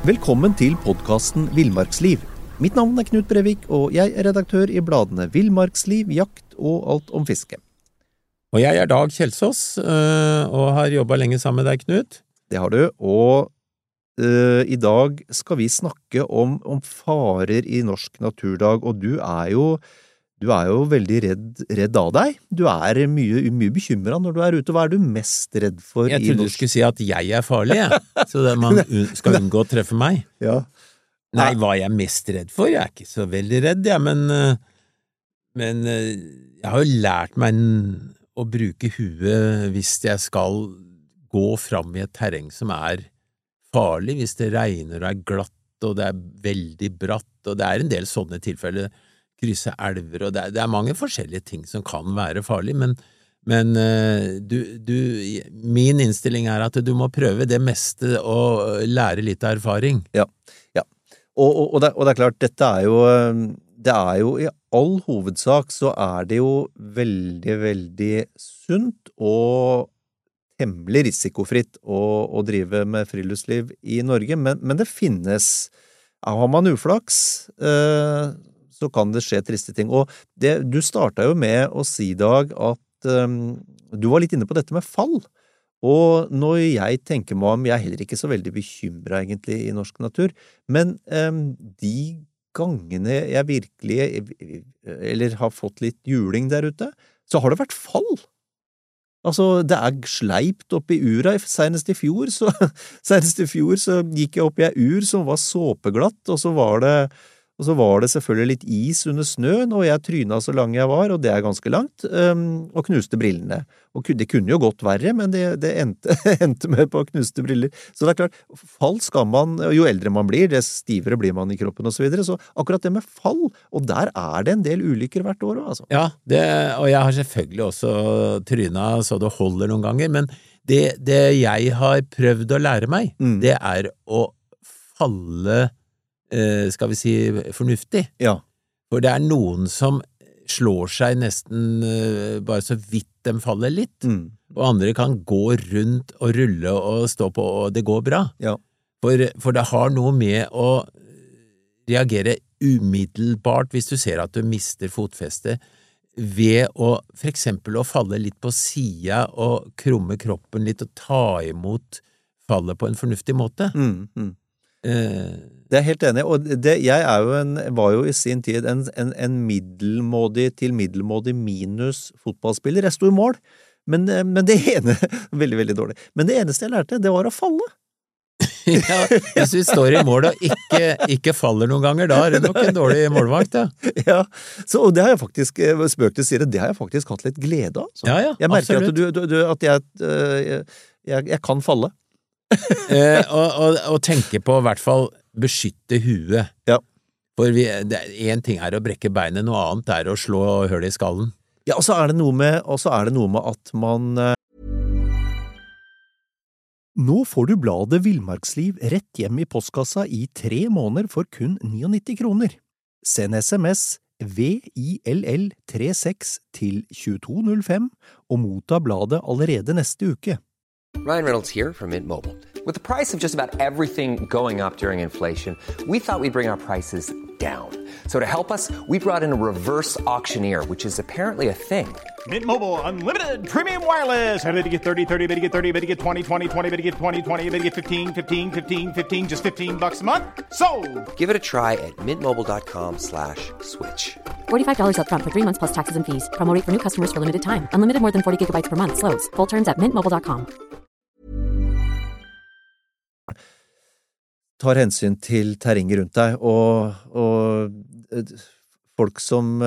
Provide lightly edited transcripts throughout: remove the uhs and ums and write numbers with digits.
Velkommen til podcasten Villmarksliv. Mitt navn Knut Brevik, og jeg redaktør i bladene Villmarksliv, Jakt og Alt om fiske. Og jeg Dag Kjelsås, og har jobbet lenge sammen med deg, Knut. Det har du, og i dag skal vi snakke om farer i Norsk Naturdag, og du er jo veldig redd av deg. Du mye bekymret når du ute. Hva du mest redd for? Jeg trodde du skulle si at jeg farlig, så man skal unngå å treffe meg. Ja. Nei, hva jeg mest redd for? Jeg ikke så veldig redd, men jeg har jo lært meg å bruke huet hvis jeg skal gå fram i et terreng som farlig, hvis det regner og glatt, og det veldig bratt, og det en del sånne tilfeller, krysse elver, og det mange forskjellige ting som kan være farlig, men min innstilling at du må prøve det meste og lære litt av erfaring. Ja. Og det klart, det jo i all hovedsak så det jo veldig, veldig sunt og temmelig risikofritt å drive med friluftsliv i Norge, men det finnes, har man uflaks, så kan det skje triste ting. Og du startet jo med å si, Dag, at du var litt inne på dette med fall. Og når jeg tenker meg om, jeg heller ikke så veldig bekymret egentlig i norsk natur, men de gangene jeg virkelig, eller har fått litt juling der ute, så har det vært fall. Altså, det sleipt opp i ura. Senest i fjor så gikk jeg opp i ur som var såpeglatt, og så var det selvfølgelig litt is under snøen, og jeg tryna så lang jeg var, og det ganske langt, og knuste brillene. Og det kunne jo godt verre, men det endte med på knuste briller. Så det klart, fall skal man, jo eldre man blir, det stivere blir man i kroppen og så videre, så akkurat det med fall, og der det en del ulykker hvert år også, altså. Ja, og jeg har selvfølgelig også tryna så det holder noen ganger, men det jeg har prøvd å lære meg, det å falle skal vi si fornuftig. Ja. For det noen som slår seg nesten bare så vidt de faller litt, og andre kan gå rundt og rulle og stå på, og det går bra. Ja. For det har noe med å reagere umiddelbart hvis du ser at du mister fotfestet, ved for eksempel å falle litt på siden og krumme kroppen litt og ta imot fallet på en fornuftig måte. Det helt enig, og jeg var jo i sin tid en middelmådig til middelmådig minus fotballspiller. Jeg sto i mål, men det ene, veldig, veldig dårlig, men det eneste jeg lærte, det var å falle. Ja, hvis vi står i mål og ikke faller noen ganger, da det nok en dårlig målvakt, ja. Ja, og det har jeg faktisk, spøk til side, det har jeg faktisk hatt litt glede av. Så. Ja, jeg merker absolutt. At jeg kan falle. og tenke på i hvert fall beskytte huet. Ja. For en ting å brekke beinet, noe annet å slå høl i skallen. Ja, og så det noe med at man Nå får du bladet Villmarksliv rett hjem i postkassa i 3 måneder for kun 99 kroner. Send SMS VILL36 til 2205 og motta bladet allerede neste uke. Ryan Reynolds here from Mint Mobile. With the price of just about everything going up during inflation, we thought we'd bring our prices down. So to help us, we brought in a reverse auctioneer, which is apparently a thing. Mint Mobile Unlimited Premium Wireless. How to get 30, 30, bit to get 30, bit to get 20, 20, 20, bit to get 20, 20, bit to get 15, 15, 15, 15, just $15 a month? Sold! Give it a try at mintmobile.com/switch. $45 up front for 3 months plus taxes and fees. Promo rate for new customers for limited time. Unlimited more than 40 gigabytes per month. Slows full terms at mintmobile.com. Tar hensyn til terrenget rundt deg, og folk som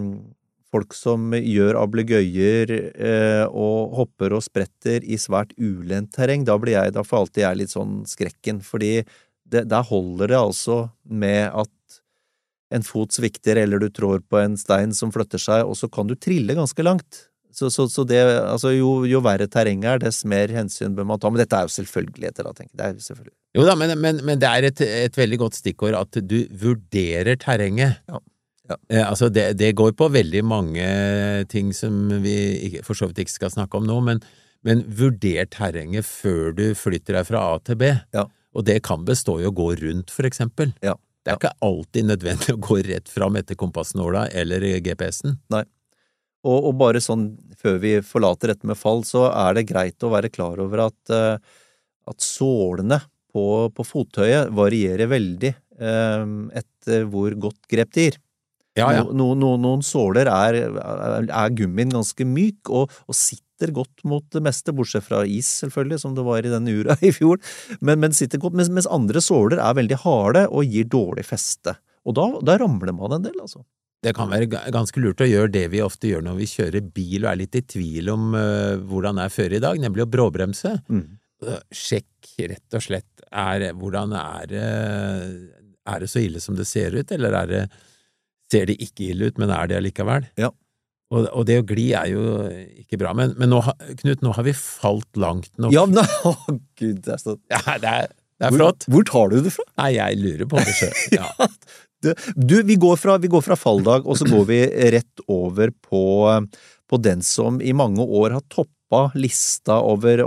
gjør ablegøyer og hopper og spretter i svært ulendt terreng, da får alltid jeg litt sånn skrekken, fordi der holder det altså med at en fot svikter, eller du trår på en stein som flytter seg, og så kan du trille ganske langt. Så det, altså jo verre terreng dess mer hensyn bør man ta, men dette jo selvfølgeligheter da, tenker jeg. Det selvfølgelig. Jo da, men det et veldig godt stikkord at du vurderer terrenget. Ja. Altså det går på veldig mange ting som vi for så vidt ikke skal snakke om nå, men vurder terrenget før du flytter deg fra A til B. Ja. Og det kan bestå i å gå rundt, for eksempel. Ja. Det ikke alltid nødvendig å gå rett fram etter kompassnåla eller GPS-en. Nei. Og bare sånn, før vi forlater dette med fall, så det greit å være klar over at sålene på fottøyet varierer veldig etter hvor godt grep de gir. Ja. Noen såler gummien ganske myk og sitter godt mot det meste, bortsett fra is selvfølgelig, som det var i denne ura i fjor, men sitter godt, mens andre såler veldig harde og gir dårlig feste. Og da ramler man en del, altså. Det kan være ganske lurt å gjøre det vi ofte gjør når vi kjører bil og litt i tvil om hvordan føret i dag, nemlig å bråbremse. Sjekk rett og slett, hvordan det så ille som det ser ut, eller ser det ikke ille ut, men det likevel? Ja. Og det å gli jo ikke bra, men nå, Knut, nå har vi falt langt nok. Ja, men, Gud, det så... Ja, det flott. Hvor tar du det fra? Nei, jeg lurer på det selv. Ja. Vi går fra falldag, og så går vi rett over på den som i mange år har toppet lista over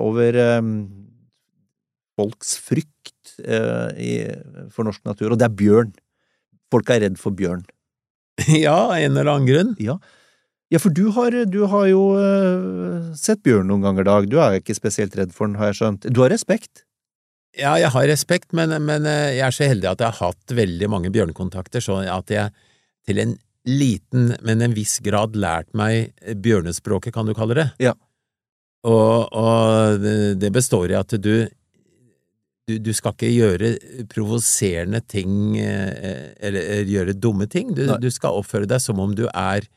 folks frykt for norsk natur, og det bjørn. Folk redd for bjørn. Ja, en eller annen grunn. Ja, for du har jo sett bjørn noen ganger, Dag. Du ikke spesielt redd for den, har jeg skjønt. Du har respekt? Ja, jeg har respekt, men jeg så heldig at jeg har hatt veldig mange bjørnekontakter, så at jeg til en liten, men en viss grad lært meg bjørnespråket, kan du kalle det. Ja. Og det består i at du skal ikke gjøre provoserende ting, eller gjøre dumme ting. Du skal oppføre deg som om du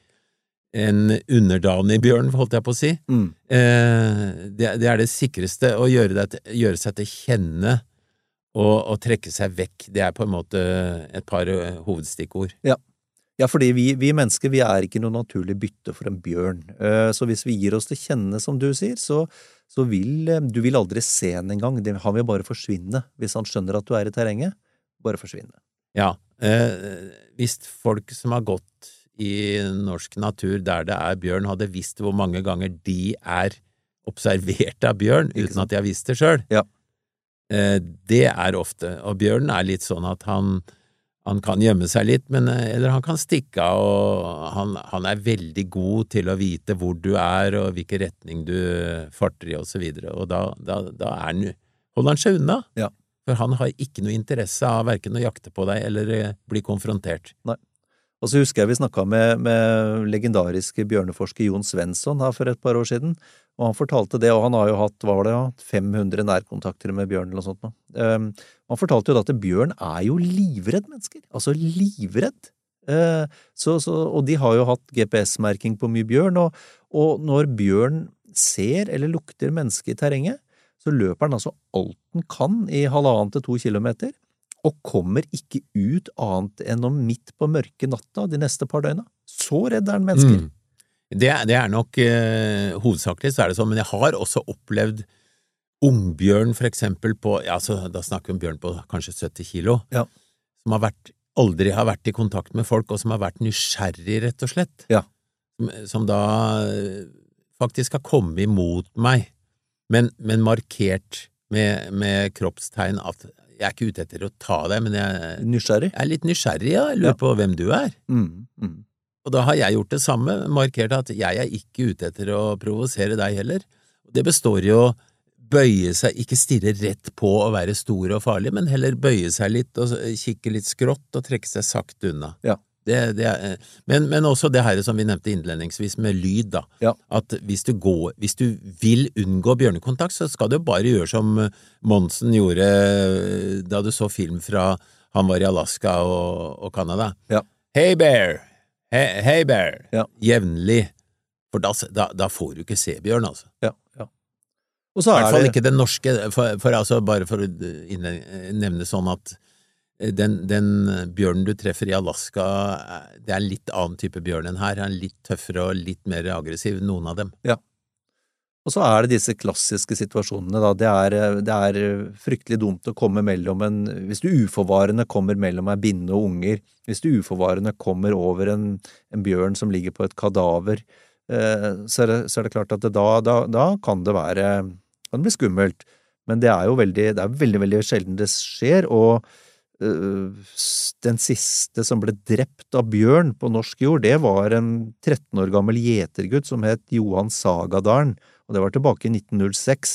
en underdanig bjørn, holdt jeg på å si. Det det sikreste å gjøre seg til kjenne og trekke seg vekk. Det på en måte et par hovedstikkord. Ja, fordi vi mennesker, vi ikke noe naturlig bytte for en bjørn. Så hvis vi gir oss til kjenne, som du sier, så vil du aldri se den en gang. Han vil bare forsvinne. Hvis han skjønner at du i terrenget, bare forsvinne. Ja, hvis folk som har gått i norsk natur der det bjørn, hadde visst hvor mange ganger de observert av bjørn, uten at de har visst det selv. Ja. Det ofte, og bjørnen litt sånn at han kan gjemme seg litt, eller han kan stikke av, og han veldig god til å vite hvor du og hvilken retning du farter i, og så videre, og da holder han seg unna. Ja. For han har ikke noe interesse av hverken å jakte på deg, eller bli konfrontert. Nei. Og så husker jeg vi snakket med legendariske bjørneforsker Jon Svensson her for et par år siden, og han fortalte det, og han har jo hatt, 500 nærkontakter med bjørn eller noe sånt nå. Han fortalte jo da at bjørn jo livredd mennesker, altså livredd. Og de har jo hatt GPS-merking på mye bjørn, og når bjørn ser eller lukter menneske i terrenget, så løper den altså alt den kan i 1,5 til 2 kilometer, og kommer ikke ut annet enn om midt på mørke natta de neste par døgna. Så redd den mennesker. Det nok hovedsakelig, så det sånn, men jeg har også opplevd ungbjørn for eksempel på, da snakker vi om bjørn på kanskje 70 kilo, som aldri har vært i kontakt med folk, og som har vært nysgjerrig rett og slett. Ja. Som da faktisk har kommet imot meg, men markert med kroppstegn at jeg ikke ute etter å ta deg, men jeg litt nysgjerrig, jeg lurer på hvem du Og da har jeg gjort det samme, markert at jeg ikke ute etter å provosere deg heller. Det består jo å bøye seg, ikke stirre rett på å være stor og farlig, men heller bøye seg litt og kikke litt skrått og trekke seg sakte unna. Ja. Men også det her som vi nevnte innledningsvis med lyd da, at hvis du vil unngå bjørnekontakt, så skal du bare gjøre som Monsen gjorde da du så film fra han var i Alaska og Canada. Ja. Hey bear! Hey bear! Ja. Jevnlig, for da får du ikke se bjørn, altså. Ja. Og så I hvert fall ikke den norske, for altså bare for å nevne sånn at den bjørnen du treffer i Alaska, det litt annen type bjørn enn her, han litt tøffere og litt mer aggressiv, noen av dem. Ja. Og så det disse klassiske situasjonene da, det fryktelig dumt å komme mellom hvis du uforvarende kommer mellom en binne og unger, hvis du uforvarende kommer over en bjørn som ligger på et kadaver, så det klart at da kan det bli skummelt. Men det er jo veldig, veldig sjelden det skjer, og den siste som ble drept av bjørn på norsk jord, det var en 13 år gammel gjetergutt som het Johan Sagadalen, og det var tilbake i 1906.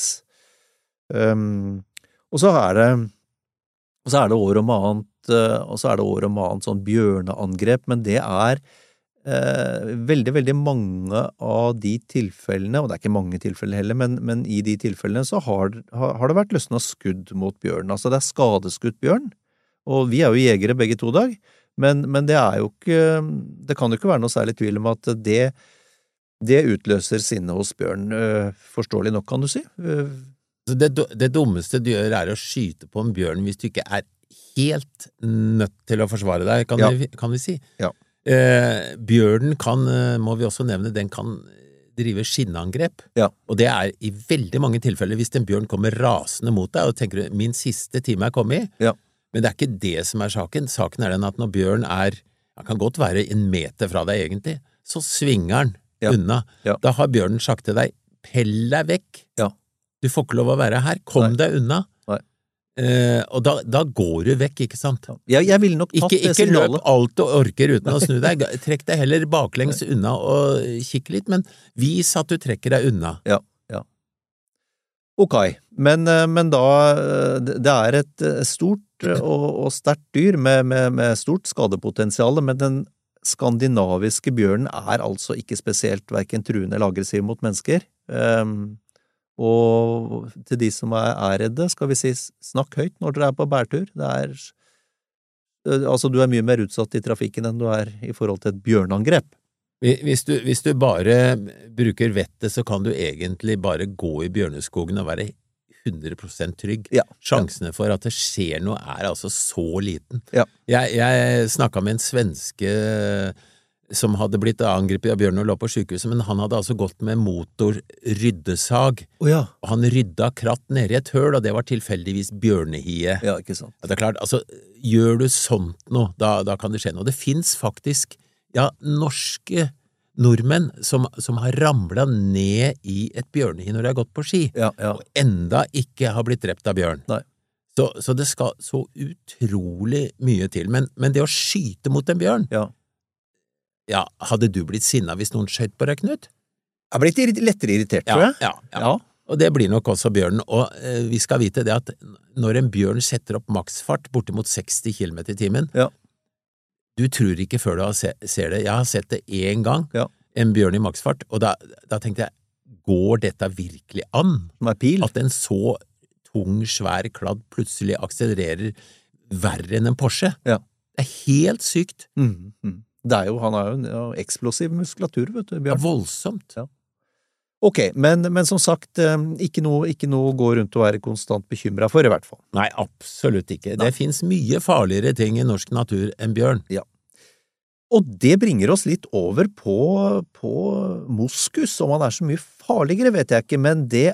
Og så er det år om annet sånn bjørneangrep, men det er veldig mange av de tilfellene, og det er ikke mange tilfeller heller, men i de tilfellene så har det vært løsnet skudd mot bjørn, altså det er skadeskutt bjørn. Og vi er jo jegere begge to dag, men det er jo ikke, det kan jo ikke være noe særlig tvil om at det utløser sinne hos bjørn, forståelig nok kan du si. Det dummeste du gjør er å skyte på en bjørn hvis du ikke er helt nødt til å forsvare deg, kan vi si. Ja. Bjørnen kan, må vi også nevne, den kan drive skinnangrep, og det er i veldig mange tilfeller hvis en bjørn kommer rasende mot deg og tenker min siste time er kommet i, men det er ikke det som er saken. Saken er den at når bjørn han kan godt være 1 meter fra deg egentlig, så svinger han unna. Da har bjørnen sagt til deg, pell deg vekk. Du får ikke lov å være her, kom deg unna. Og da går du vekk, ikke sant? Jeg ville nok tatt det signalet. Ikke løp alt du orker uten å snu deg. Trekk deg heller baklengs unna og kikk litt, men vis at du trekker deg unna. Ja. Ok, men da, det er et stort og sterkt dyr med stort skadepotensial, men den skandinaviske bjørnen er altså ikke spesielt hverken truende eller aggressiv mot mennesker. Og til de som er redde, skal vi si, snakk høyt når dere er på bærtur. Altså du er mye mer utsatt i trafikken enn du er i forhold til et bjørneangrep. Hvis du bare bruker vettet, så kan du egentlig bare gå i bjørneskogen og være 100% trygg. Sjansene for at det skjer noe er altså så liten. Jeg snakket med en svenske som hadde blitt angrepet av bjørn og lå på sykehuset, men han hadde altså gått med motorryddesag. Og han rydda kratt ned i et høl, og det var tilfeldigvis bjørnehie. Ja, ikke sant. Det er klart, altså, gjør du sånt noe, da kan det skje noe. Det finnes faktisk norske nordmenn som har ramlet ned i et bjørnehi når de har gått på ski, og enda ikke har blitt drept av bjørn. Nei. Så det skal så utrolig mye til. Men det å skyte mot en bjørn, hadde du blitt sinnet hvis noen skjøt på deg, Knut? Jeg har blitt lettere irritert, tror jeg. Ja. Og det blir nok også bjørnen. Og vi skal vite det at når en bjørn setter opp maksfart bortimot 60 km i timen, du tror ikke før du ser det. Jeg har sett det en gang, en bjørn i maksfart, og da tenkte jeg, går dette virkelig an? At en så tung, svær kladd plutselig akselererer verre enn en Porsche? Det er helt sykt. Han er jo en eksplosiv muskulatur, vet du, Bjørn. Voldsomt. Ok, men som sagt, ikke noe å gå rundt og være konstant bekymret for, i hvert fall. Nei, absolutt ikke. Det finnes mye farligere ting i norsk natur enn bjørn. Og det bringer oss litt over på moskus. Om han er så mye farligere, vet jeg ikke, men det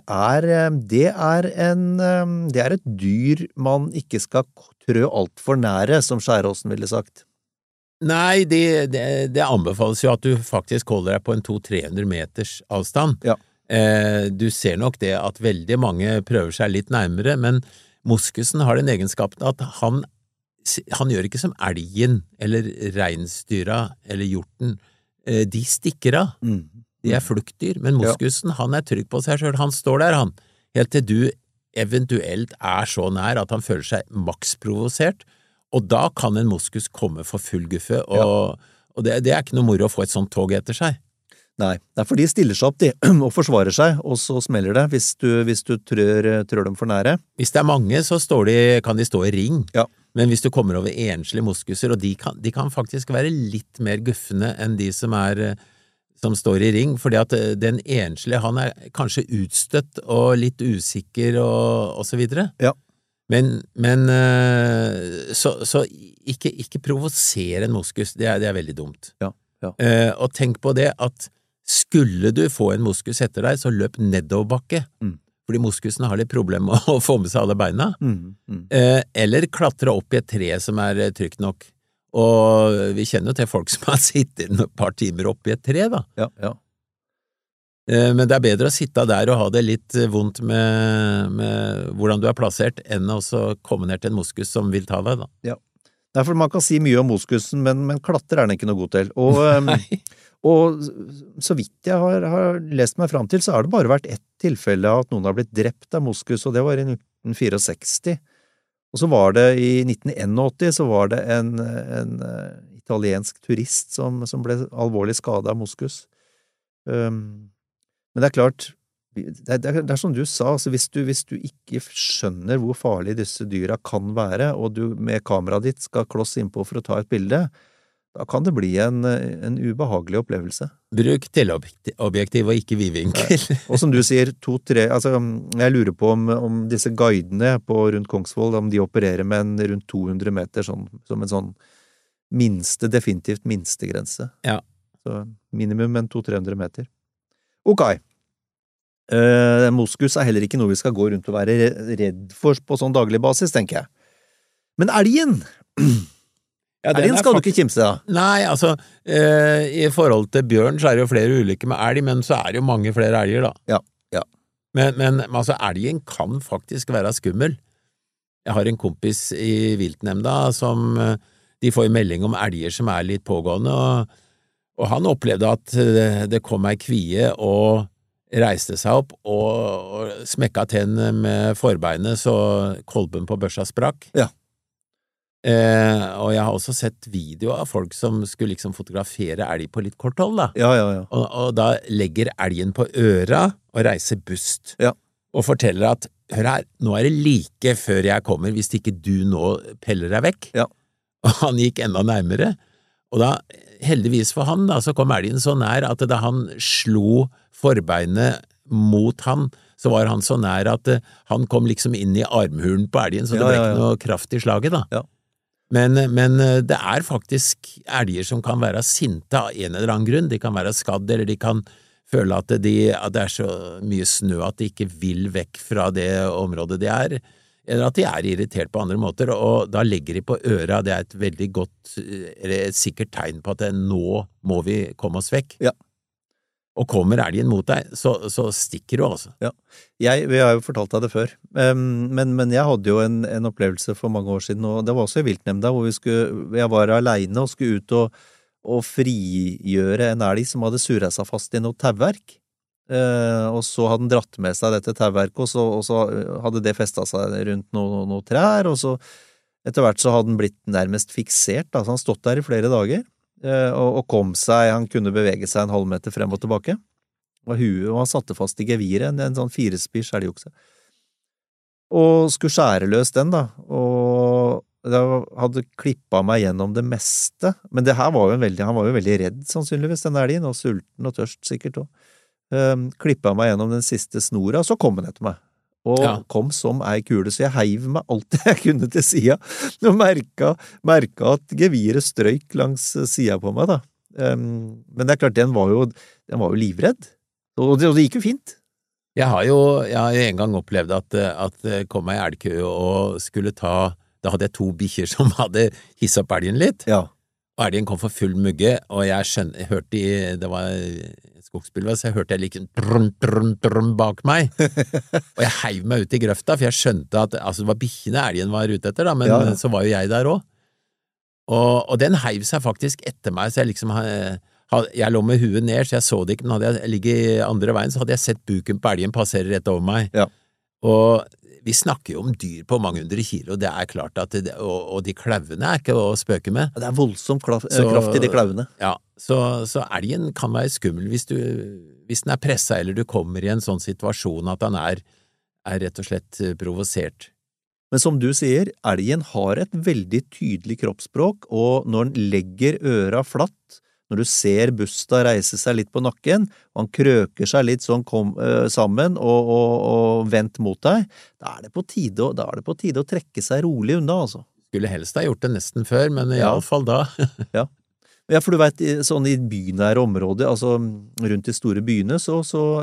er et dyr man ikke skal trø alt for nære, som Skjæråsen ville sagt. Nei, det anbefales jo at du faktisk holder deg på en 200-300 meters avstand. Du ser nok det at veldig mange prøver seg litt nærmere, men moskusen har den egenskapen at han gjør ikke som elgen, eller reinsdyra, eller hjorten. De stikker av. De er fluktdyr, men moskusen, han er trygg på seg selv. Han står der, helt til du eventuelt er så nær at han føler seg maksprovosert, og da kan en moskus komme for full guffe, og det er ikke noe moro å få et sånt tog etter seg. Nei, det er for de stiller seg opp og forsvarer seg, og så smeller det hvis du trør dem for nære. Hvis det er mange, så kan de stå i ring, men hvis du kommer over enslige moskuser, og de kan faktisk være litt mer guffende enn de som står i ring, fordi at den enslige, han er kanskje utstøtt og litt usikker og så videre. Men så ikke provosere en moskus, det er veldig dumt. Og tenk på det at skulle du få en moskus etter deg, så løp nedoverbakke, fordi moskusene har litt problem med å få med seg alle beina, eller klatre opp i et tre som er trygt nok. Og vi kjenner jo til folk som har sittet et par timer opp i et tre, da. Men det bedre å sitte der og ha det litt vondt med hvordan du er plassert, enn å så komme ned til en moskus som vil ta deg, da. Ja. Derfor man kan si mye om moskusen, men klatre er den ikke noe god til. Og så vidt jeg har lest meg fram til, så har det bare vært ett tilfelle at noen har blitt drept av moskus, og det var i 1964. Og så var det i 1981 så var det en italiensk turist som ble alvorlig skadet av moskus. Men det er klart, det er som du sa, altså hvis du ikke skjønner hvor farlig disse dyra kan være, og du med kameraet ditt skal kloss innpå for å ta et bilde, da kan det bli en ubehagelig opplevelse. Bruk teleobjektiv og ikke vidvinkel. Og som du sier, 2-3, altså jeg lurer på om disse guidene på rundt Kongsvoll, om de opererer med en rundt 200 meter som en sånn definitivt minstegrense. Ja. Så minimum en 200-300 meter. Ok. Moskus er heller ikke noe vi skal gå rundt og være redd for på sånn daglig basis, tenker jeg. Men elgen! Ja, elgen skal du ikke kimse av. Nei, altså, i forhold til bjørn så er det jo flere ulykker med elg, men så er det jo mange flere elger, da. Ja. Men altså, elgen kan faktisk være skummel. Jeg har en kompis i viltnemnda som de får melding om elger som er litt pågående, og han opplevde at det kom ei kvie og reiste seg opp og smekka tennene med forbeinet så kolben på børsa sprakk. Ja. Og jeg har også sett video av folk som skulle liksom fotografere elg på litt kort hold, da. Ja. Og da legger elgen på øra og reiser bust. Ja. Og forteller at, hør her, nå er det like før jeg kommer hvis ikke du nå peller deg vekk. Ja. Og han gikk enda nærmere. Og da, heldigvis for han, da, så kom elgen så nær at da han slo forbeinet mot han, så var han så nær at han kom liksom inn i armhulen på elgen, så det ble ikke noe kraft i slaget, da. Ja. Men det er faktisk elger som kan være sinte av en eller annen grunn. De kan være skadd, eller de kan føle at det er så mye snø at de ikke vil vekk fra det området de er, eller at de er irritert på andre måter, og da legger de på øra. Det er et veldig godt, eller et sikkert tegn på at nå må vi komme oss vekk. Ja. Og kommer elgen mot deg, så stikker du altså. Ja. Vi har jo fortalt deg det før, men jeg hadde jo en opplevelse for mange år siden, og det var også i viltnemnda, hvor jeg var alene og skulle ut og frigjøre en elg som hadde surret seg fast i noe tauverk. Og så hadde den dratt med seg dette tauverket, og så hadde det festet seg rundt noen trær, og så etter hvert så hadde den blitt nærmest fiksert, altså han stått der i flere dager, og kom seg, han kunne bevege seg en halv meter frem og tilbake, og han satte fast i geviret, en sånn 4-spiss elgokse, og skulle skjære løs den da, og det hadde klippet meg gjennom det meste, men det her var jo han var jo veldig redd sannsynligvis, den elgen, og sulten og tørst sikkert også. Klippet meg gjennom den siste snora, så kom han etter meg, og kom som ei kule, så jeg heiv meg alt jeg kunne til siden, og merket at geviret strøyk langs siden på meg da. Men det er klart, den var jo livredd, og det gikk jo fint. Jeg har jo en gang opplevd at det kom ei elgkø og skulle da hadde jeg 2 bikkjer som hadde hisset opp elgen litt, og elgen kom for full mugge, og jeg hørte det var skogsbildet, så jeg hørte jeg like drøm bak meg, og jeg heiv meg ut i grøfta, for jeg skjønte at altså, det var bikkjene elgen var ute etter da, men så var jo jeg der også, og den heiv seg faktisk etter meg, så jeg liksom jeg lå med huet ned, så jeg så det ikke, men hadde jeg ligget andre veien, så hadde jeg sett buken på elgen passere rett over meg, og vi snakker jo om dyr på mange 100 kilo, det er klart at og de klauvene er ikke å spøke med. Det er voldsomt kraft i de klauvene. Ja, så elgen kan være skummel hvis den er presset, eller du kommer i en sånn situasjon at den er rett og slett provosert. Men som du sier, elgen har et veldig tydelig kroppsspråk, og når den legger øra flatt, når du ser busta reise seg litt på nakken, og han krøker seg litt sånn sammen og vent mot deg, da er det på tide å trekke seg rolig unna, altså. Skulle helst ha gjort det nesten før, men i alle fall da. Ja, for du vet, sånn i bynære områder, altså rundt de store byene, så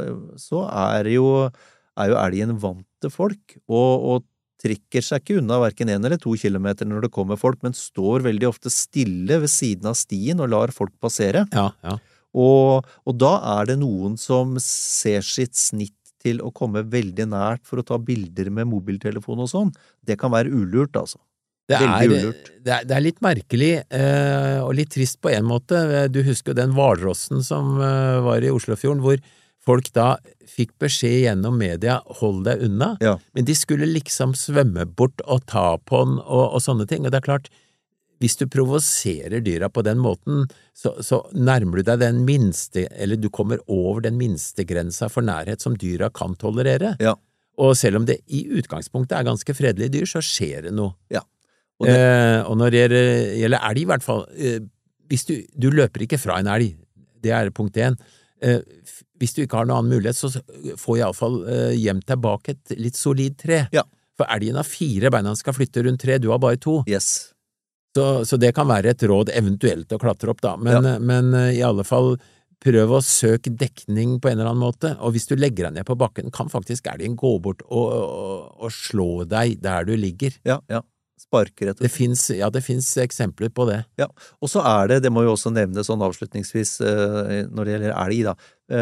er jo elgen vant til folk, og trekker seg ikke unna hverken 1 eller 2 kilometer når det kommer folk, men står veldig ofte stille ved siden av stien og lar folk passere. Ja. Og da det noen som ser sitt snitt til å komme veldig nært for å ta bilder med mobiltelefon og sånn. Det kan være ulurt, altså. Veldig ulurt. Det litt merkelig, og litt trist på en måte. Du husker jo den hvalrossen som var i Oslofjorden, hvor folk da fikk beskjed gjennom media, hold deg unna, Ja. men de skulle liksom svømme bort og ta på den og sånne ting, og det klart, hvis du provoserer dyra på den måten, så nærmer du deg den minste, eller du kommer over den minste grensa for nærhet som dyra kan tolerere. Ja. Og selv om det i utgangspunktet ganske fredelige dyr, så skjer det noe. Ja. Og når det gjelder elg i hvert fall, hvis du løper ikke fra en elg, det punkt 1. Hvis du ikke har noen annen mulighet, så få i alle fall hjem tilbake et litt solid tre. Ja. For elgen har 4 bein, han skal flytte rundt 3, du har bare 2. Yes. Så det kan være et råd eventuelt å klatre opp da, men i alle fall prøv å søke dekning på en eller annen måte, og hvis du legger deg ned på bakken, kan faktisk elgen gå bort og slå deg der du ligger. Ja. Sparker rett og slett. Det finnes eksempler på det. Ja, og så det må jo også nevne sånn avslutningsvis når det gjelder elg da,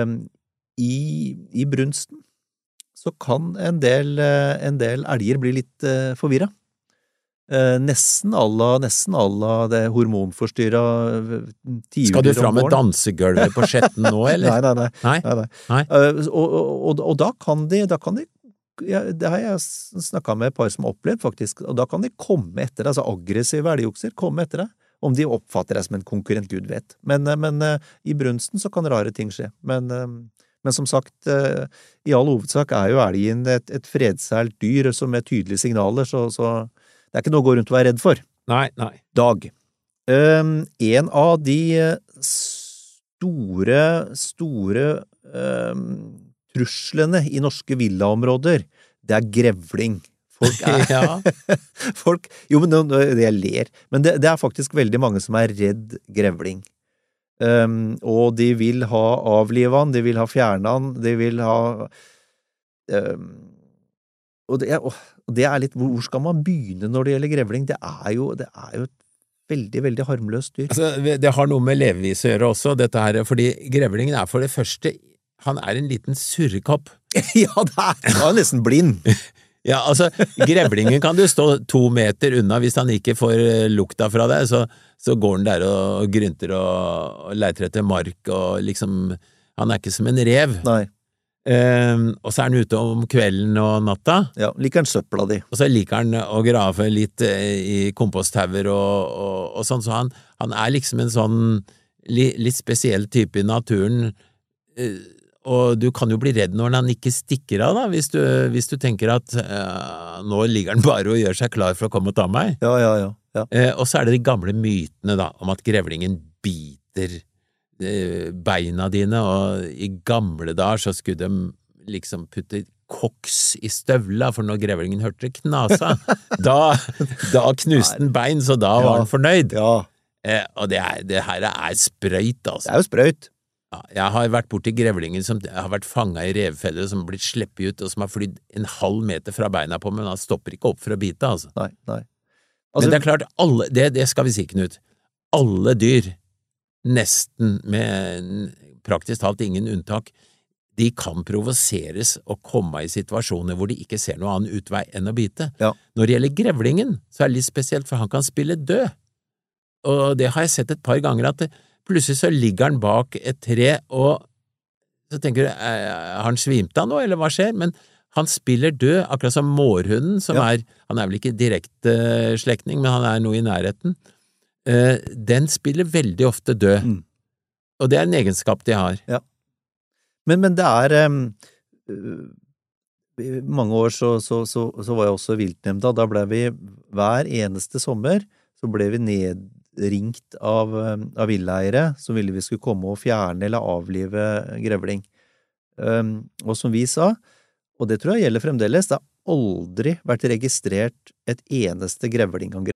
i brunsten så kan en del elger bli litt forvirret. Nesten alla det hormonforstyrret tidlig. Skal du fram med dansegulvet på Skjetten nå, eller? Nei. Og da kan de det har jeg snakket med et par som har opplevd faktisk, og da kan de komme etter deg, altså aggressive elgokser komme etter deg, om de oppfatter deg som en konkurrent, Gud vet. Men i brunsten så kan rare ting skje. Men som sagt, i all hovedsak jo elgen et fredsælt dyr som med tydelige signaler, så det ikke noe å gå rundt og være redd for. Nei. Dag. En av de store truslene i norske villaområder, det grevling. Folk jo, men jeg ler, men det faktisk veldig mange som redd grevling. Og de vil ha avlivet han, de vil ha fjerne han, de vil ha og det litt, hvor skal man begynne når det gjelder grevling? Det jo et veldig, veldig harmløst dyr. Altså, det har noe med levevis å gjøre også, dette her, fordi grevlingen for det første, han en liten surrekopp. Ja, han nesten blind. Ja, altså, grevlingen kan du stå 2 meter unna hvis han ikke får lukta fra deg, så går han der og grynter og leiter etter mark, og liksom, han ikke som en rev. Nei. Og så han ute om kvelden og natta. Ja, liker han søpla di. Og så liker han å grave litt i komposthauger og sånn, så han liksom en sånn litt spesiell type i naturen, og du kan jo bli redd når han ikke stikker av da, hvis du tenker at nå ligger han bare og gjør seg klar for å komme og ta meg. Ja. Og så det de gamle mytene da, om at grevlingen biter beina dine, og i gamle dager så skulle de liksom putte koks i støvla, for når grevlingen hørte det knasa, da knuste den bein, så da var han fornøyd. Ja. Og det her sprøyt, altså. Det jo sprøyt. Ja, jeg har vært borti grevlingen som har vært fanget i revfeller, som har blitt sleppet ut, og som har flydd 1,5 meter fra beina på, men han stopper ikke opp for å bite, altså. Nei. Altså, men det klart, det skal vi si, Knut. Alle dyr, nesten med praktisk talt ingen unntak, de kan provoseres og komme i situasjoner hvor de ikke ser noe annen utvei enn å bite. Ja. Når det gjelder grevlingen, så det litt spesielt, for han kan spille død. Og det har jeg sett et par ganger, at plutselig så ligger han bak et tre, og så tenker du, har han svimt av nå, eller hva skjer? Men han spiller død, akkurat som mårhunden, som han vel ikke direkte slektning, men han noe i nærheten. Den spiller veldig ofte død, og det en egenskap de har. Ja. Men det i mange år så var jeg også viltnemnda, da ble vi hver eneste sommer, så ble vi nedringt av villeiere som ville vi skulle komme og fjerne eller avlive grevling. Og som vi sa, og det tror jeg gjelder fremdeles, det har aldri vært registrert et eneste grevlingangrep.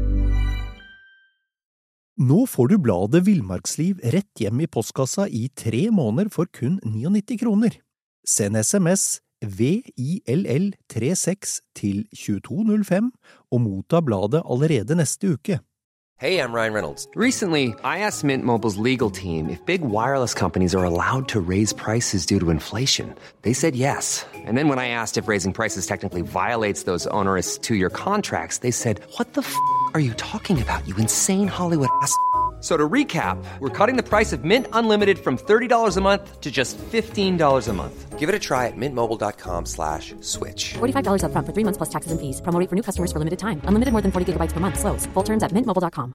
Nå får du bladet Villmarksliv rett hjem i postkassa i 3 måneder for kun 99 kroner. Send SMS VILL36 til 2205 og motta bladet allerede neste uke. Hey, I'm Ryan Reynolds. Recently, I asked Mint Mobile's legal team if big wireless companies are allowed to raise prices due to inflation. They said yes. And then when I asked if raising prices technically violates those onerous two-year contracts, they said, "What the f*** are you talking about, you insane Hollywood ass?" So to recap, we're cutting the price of Mint Unlimited from $30 a month to just $15 a month. Give it a try at mintmobile.com/switch. $45 up front for 3 months plus taxes and fees. Promo rate for new customers for limited time. Unlimited more than 40 gigabytes per month. Slows full terms at mintmobile.com.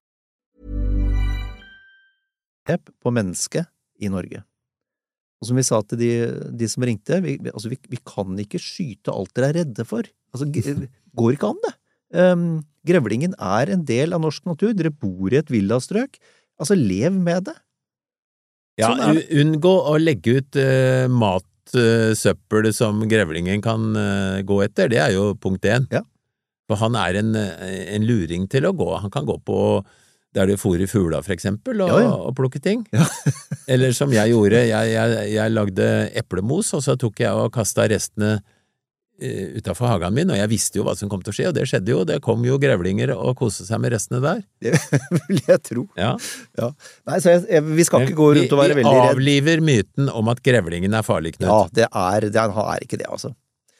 På mennesket i Norge. Og som vi sa til de som ringte, vi kan ikke skyte alt dere er redde for. Altså, går ikke an det. Grevlingen er en del av norsk natur. Dere bor i et villastrøk. Altså, lev med det. Ja, Sånn unngå å legge ut matsøppel som grevlingen kan gå etter. Det er jo punkt 1. Ja. For han er en luring til å gå. Han kan gå på der du fôrer fugler, for eksempel, og plukke ting. Ja. Eller som jeg gjorde, jeg lagde eplemos, og så tok jeg og kastet restene utenfor hagen min, og jeg visste jo hva som kom til å skje, og det skjedde jo. Det kom jo grevlinger og koste seg med restene der. Det vil jeg tro. Ja. Nei, så vi skal ikke gå rundt og være veldig redd. Vi avliver myten om at grevlingen er farlig, Knut. Ja, det er ikke det, altså.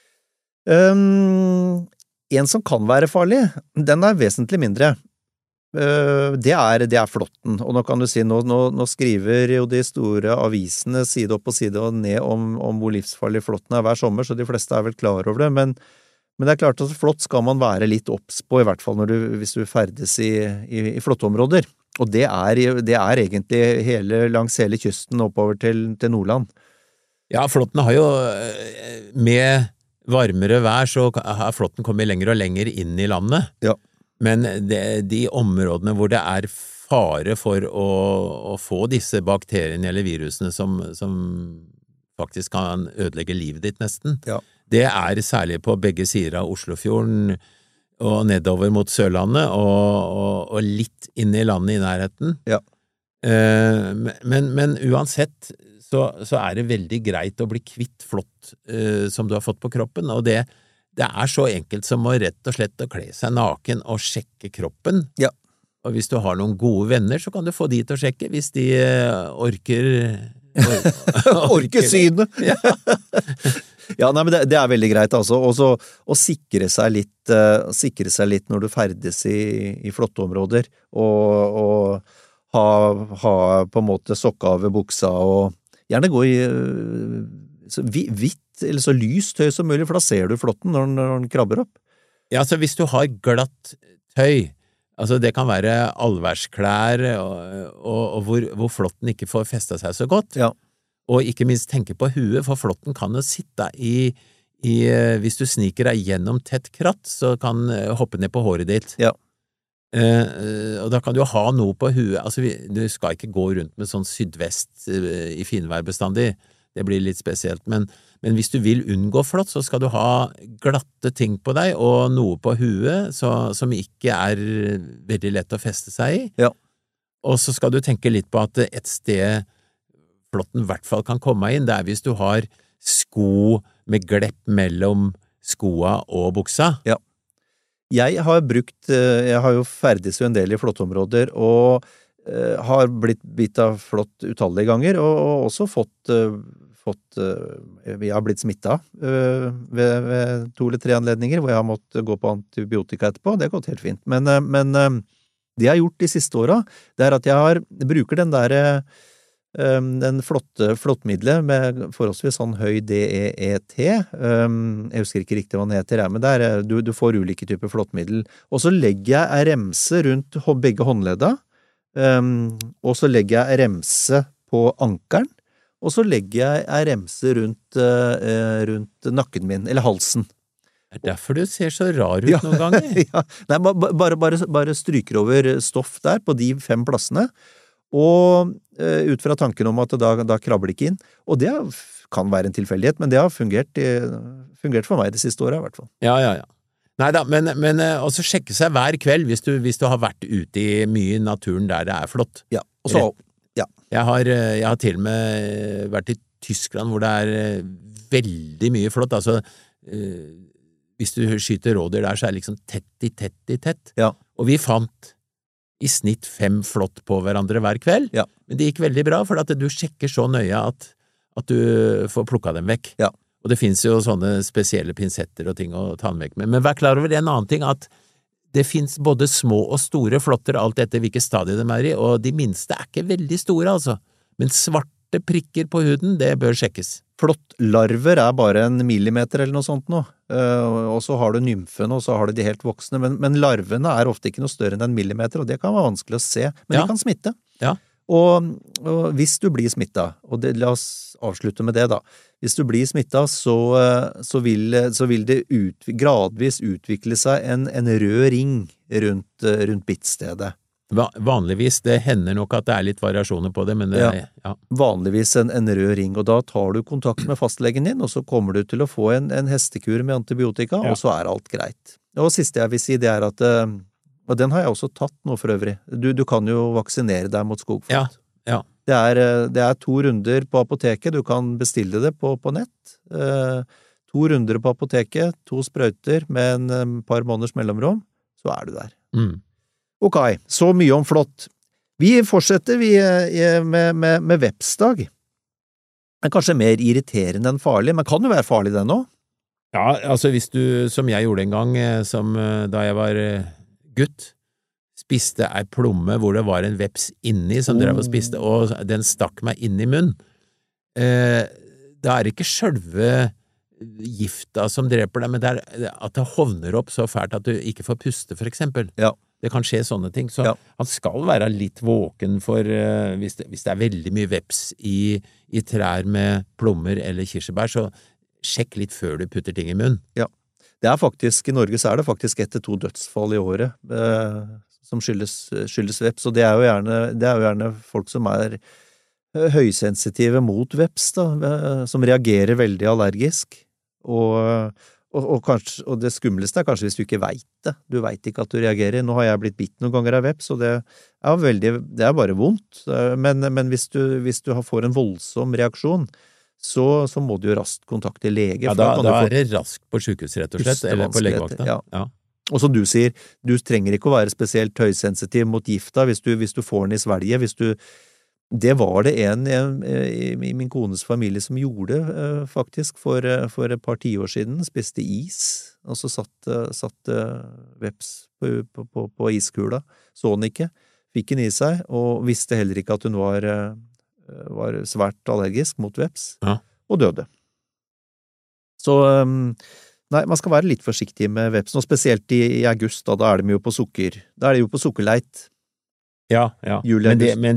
En som kan være farlig, den er vesentlig mindre. Det er flåtten, og nå kan du si, nå skriver jo de store avisene side opp og side og ned om hvor livsfarlig flåtten er hver sommer, så de fleste er vel klar over det, men det er klart at flått skal man være litt obs på, i hvert fall hvis du ferdes i flåtteområder, og det er egentlig langs hele kysten oppover til Nordland. Ja, flåtten har jo, med varmere vær, så har flåtten kommet lenger og lenger inn i landet. Ja. Men de områdene hvor det er fare for å få disse bakteriene eller virusene som faktisk kan ødelegge livet ditt nesten, det er særlig på begge sider av Oslofjorden og nedover mot Sørlandet og litt inn i landet i nærheten. Ja. Men uansett så er det veldig greit å bli kvitt flått som du har fått på kroppen, og det er så enkelt som å rett og slett å kle seg naken og sjekke kroppen. Ja. Og hvis du har noen gode venner, så kan du få de til å sjekke, hvis de orker synet. Ja. Ja, nei, men det er veldig greit, altså. Også å sikre seg litt når du ferdes i flåtteområder, og ha på en måte sokka over buksa, og gjerne gå i hvitt, eller så lyst tøy som mulig, for da ser du flåtten når den krabber opp. Ja, så hvis du har glatt tøy, altså det kan være allværsklær, og hvor flåtten ikke får festet seg så godt, og ikke minst tenke på huet, for flåtten kan jo sitte hvis du sniker deg gjennom tett kratt, så kan hoppe ned på håret ditt. Ja. Og da kan du ha noe på huet, altså du skal ikke gå rundt med sånn sydvest i finvær bestandig, det blir litt spesielt, men hvis du vil unngå flått, så skal du ha glatte ting på deg, og noe på huet som ikke er veldig lett å feste seg i. Ja. Og så skal du tenke litt på at et sted flåtten i hvert fall kan komme inn, det er hvis du har sko med glepp mellom skoa og buksa. Ja. Jeg har jo ferdes jo en del i flåtteområder, og har blitt bitt av flått utallige ganger, og også vi har blitt smittet ved 2 eller 3 anledninger, hvor jeg har måttet gå på antibiotika etterpå. Det har gått helt fint. Men det jeg har gjort de siste årene, det er at jeg bruker den flåttmiddelet med forholdsvis sånn høy DEET. Jeg husker ikke riktig hva den heter, men du får ulike typer flåttmiddel. Og så legger jeg remse rundt begge håndledda, og så legger jeg remse på ankelen, og så legger jeg remse rundt nakken min, eller halsen. Det er derfor du ser så rar ut noen ganger. Ja. Nei, bare stryker over stoff der på de 5 plassene, og ut fra tanken om at da krabber det ikke inn. Og det kan være en tilfeldighet, men det har fungert for meg det siste året i hvert fall. Ja. Neida, men også sjekke seg hver kveld hvis du har vært ute i mye i naturen der det er flott. Ja, og så Jeg har til og med vært i Tyskland hvor det er veldig mye flott, altså hvis du skyter rådyr der så er det liksom tett i tett. Ja. Og vi fant i snitt 5 flått på hverandre hver kveld. Ja. Men det gikk veldig bra, for at du sjekker så nøye at du får plukket dem vekk. Ja. Og det finnes jo sånne spesielle pinsetter og ting å ta dem vekk med. Men vær klar over en annen ting, at det finnes både små og store flåtter, alt etter hvilke stadier de er i, og de minste er ikke veldig store, altså. Men svarte prikker på huden, det bør sjekkes. Flåttlarver er bare 1 millimeter eller noe sånt nå, og så har du nymfene, og så har du de helt voksne, men larvene er ofte ikke noe større enn 1 millimeter, og det kan være vanskelig å se, men de kan smitte. Ja. Og hvis du blir smittet, og la oss avslutte med det da, hvis du blir smittet, så vil det gradvis utvikle seg en rød ring rundt bittstedet. Vanligvis, det hender nok at det er litt variasjoner på det, men det ja. Vanligvis en rød ring, og da tar du kontakt med fastlegen din, og så kommer du til å få en hestekur med antibiotika, og så er alt greit. Og siste jeg vil si, det er at, og den har jeg også tatt nå for øvrig, du kan jo vaksinere deg mot skogfot. Ja. Det er 2 runder på apoteket, du kan bestille det på nett, 2 runder på apoteket, 2 sprøyter med en par måneders mellomrom, så er du der. Ok, så mye om flått. Vi fortsetter med vepsdag. Det er kanskje mer irriterende enn farlig, men kan jo være farlig den også? Ja, altså hvis du, som jeg gjorde en gang, da jeg var gutt, spiste ei plomme hvor det var en veps inni som drev og spiste, og den stakk meg inn i munnen. Da er det ikke selve gifta som dreper deg, men det er at det hovner opp så fælt at du ikke får puste, for eksempel. Ja. Det kan skje sånne ting, så han skal være litt våken for hvis det er veldig mye veps i trær med plommer eller kirsebær, så sjekk litt før du putter ting i munnen. Ja, det er faktisk, i Norge så er det faktisk 1-2 dødsfall i året som skyldes veps, og det er jo gjerne folk som er høysensitive mot veps da, som reagerer veldig allergisk, og det skumleste er kanskje hvis du ikke vet det. Du vet ikke at du reagerer. Nå har jeg blitt bitt noen ganger av veps, og det er bare vondt. Men hvis du får en voldsom reaksjon, så må du jo raskt kontakte lege. Ja, da er det raskt på sykehus, rett og slett, eller på legevakta. Ja. Og som du sier, du trenger ikke å være spesielt høysensitiv mot gifta hvis du får den i svelget. Det var det en i min kones familie som gjorde, faktisk, for et par 10 år siden, spiste is, og så satt veps på iskula, så den ikke, fikk den i seg, og visste heller ikke at hun var svært allergisk mot veps, og døde. Så, nei, man skal være litt forsiktig med vepsen, og spesielt i august, da er de jo på sukkerleit. Ja, men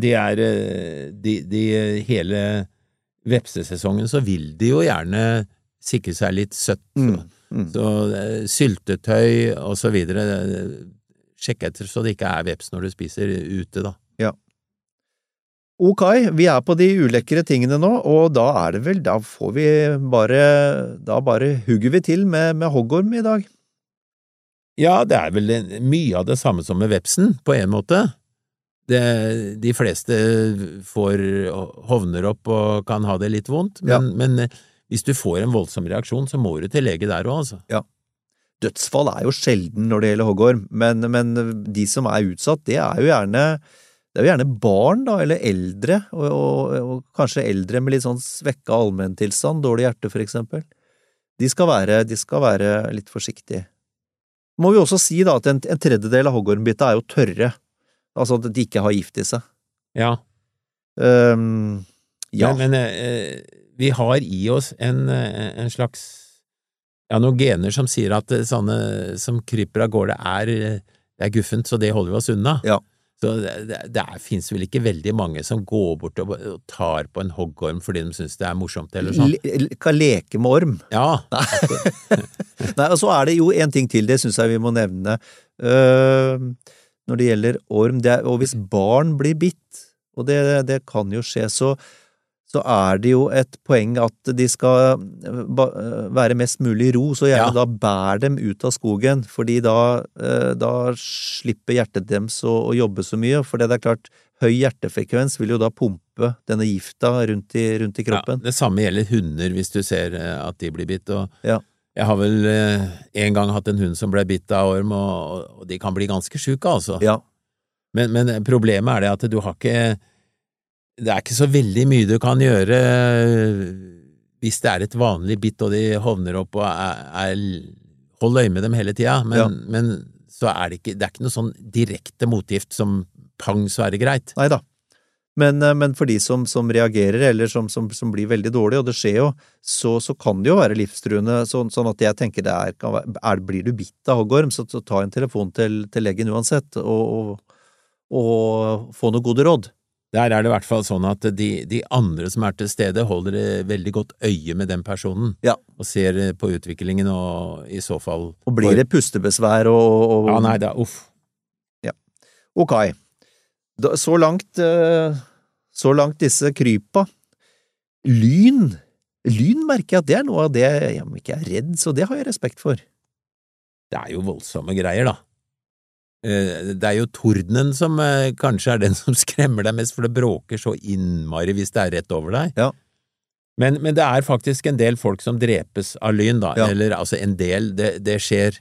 hele vepsesesongen så vil de jo gjerne sikre seg litt søtt, så syltetøy og så videre, sjekk etter så det ikke er veps når du spiser ute da. Ja. Ok, vi er på de ulekre tingene nå, og da er det vel, da bare hugger vi til med hoggorm i dag. Ja, det er vel mye av det samme som med vepsen, på en måte. De fleste hovner opp og kan ha det litt vondt, men hvis du får en voldsom reaksjon, så må du til lege der også, altså. Ja. Dødsfall er jo sjelden når det gjelder hoggorm, men de som er utsatt, det er jo gjerne barn da, eller eldre, og kanskje eldre med litt sånn svekket allmenntilstand, dårlig hjerte for eksempel. De skal være litt forsiktige. Må vi også si da at en tredjedel av hoggormbittet er jo tørre, altså at de ikke har gift i seg. Ja. Ja. Men vi har i oss en slags, noen gener som sier at sånne som kryper av gårde det er guffent, så det holder vi oss unna. Ja. Så det finnes vel ikke veldig mange som går bort og tar på en hoggorm fordi de synes det er morsomt, eller sånn. Kan leke med orm. Ja. Nei, og så er det jo en ting til, det synes jeg vi må nevne. Når det gjelder orm, og hvis barn blir bitt, og det kan jo skje, så er det jo et poeng at de skal være mest mulig i ro, så gjerne da bær dem ut av skogen, fordi da slipper hjertet deres å jobbe så mye, for det er klart, høy hjertefrekvens vil jo da pumpe denne gifta rundt i kroppen. Ja, det samme gjelder hunder hvis du ser at de blir bitt, og jeg har vel en gang hatt en hund som ble bitt av orm, og de kan bli ganske syke, altså. Ja. Men problemet det at du har ikke det ikke så veldig mye du kan gjøre hvis det et vanlig bitt og de hovner opp og hold øye med dem hele tida, men så det ikke noe sånn direkte motgift som pang, så det greit. Neida. Men for de som reagerer, eller som blir veldig dårlige, og det skjer jo, så kan det jo være livstruende, sånn at jeg tenker blir du bitt av hoggorm, så ta en telefon til legen uansett, og få noe gode råd. Der det I hvert fall sånn at de andre som til stede holder veldig godt øye med den personen, og ser på utviklingen, og I så fall... Og blir det pustebesvær og... Ja, nei, uff. Ja. Ok. Så langt disse krypa. Lyn merker jeg at det noe av det jeg ikke redd, så det har jeg respekt for. Det jo voldsomme greier, da. Det jo tordenen som kanskje den som skremmer deg mest, for det bråker så innmari hvis det rett over deg. Ja. Men det faktisk en del folk som drepes av lyn, da. Ja. Eller altså en del, det skjer